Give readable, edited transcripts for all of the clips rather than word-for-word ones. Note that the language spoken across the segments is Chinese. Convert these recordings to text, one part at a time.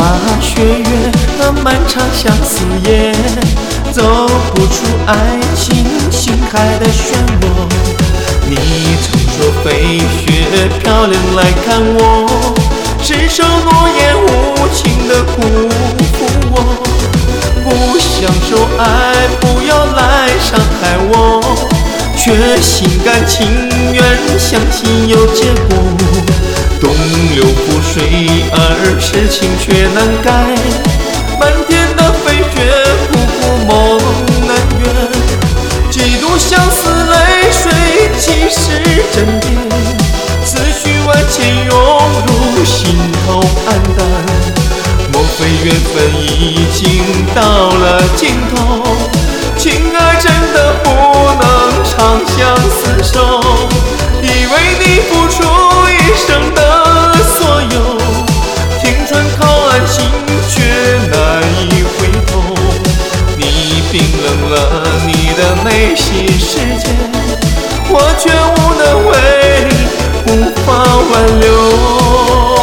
花雪月的漫长相思夜，走不出爱情心海的漩涡。你曾说飞雪漂亮来看我，是守诺言无情的辜负我。不享受爱，不要来伤害我，却心甘情愿相信有结果。东流覆水而痴情却难改，漫天的飞雪扑扑梦难圆。几度相思泪水几时沉淀，思绪万千涌入心头黯淡。莫非缘分已经到了尽头，情爱真的不能长相厮守。以为你付出一生的所有，青春靠岸心却难以回头。你冰冷了你的美丽世界，我却无能为力，无法挽留。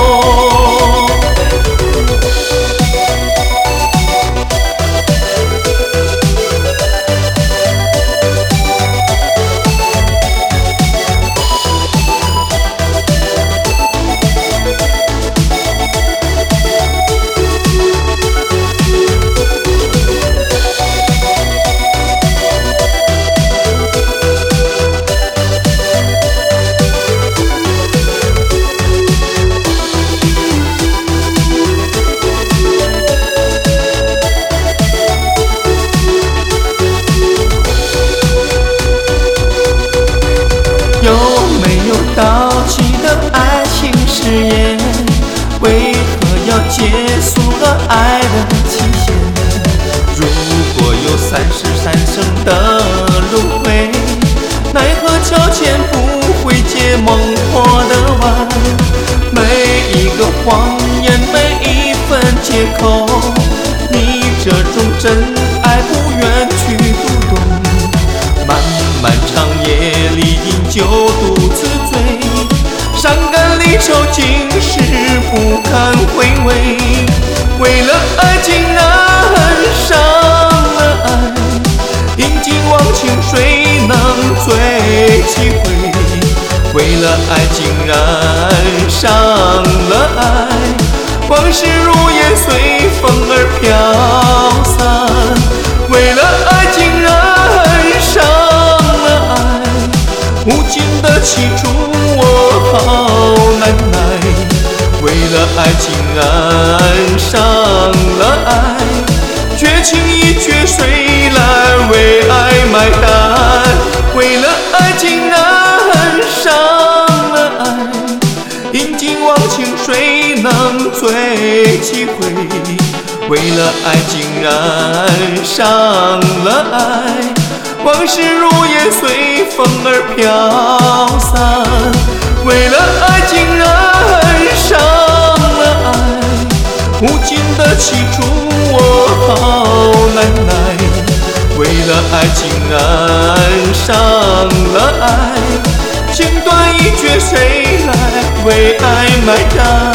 有没有到期的爱情誓言？为何要结束了爱的期限？如果有33生的轮回，奈何桥前不会结梦破的碗。每一个谎言，每一份借口，你这种真爱不愿去读懂。漫长夜里饮酒独自醉，伤感离愁竟是不堪回味。为了爱竟然伤了爱，饮尽忘情谁能最体会？为了爱竟然伤了爱，往事如烟随风而飘散。为了爱竟然伤了爱，无尽的起初我好难耐。为了爱竟然伤了爱，绝情一绝谁来为爱买单？为了爱竟然伤了爱，饮尽忘情谁能最体会？为了爱竟然伤了爱，往事如烟随风而飘散。为了爱竟然伤了爱，无尽的起初我好难耐。为了爱竟然伤了爱，情断意绝谁来为爱买单？